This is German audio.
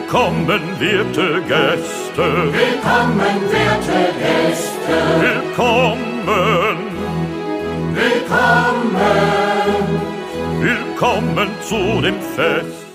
Willkommen, werte Gäste. Willkommen, werte Gäste. Willkommen. Willkommen. Willkommen zu dem Fest.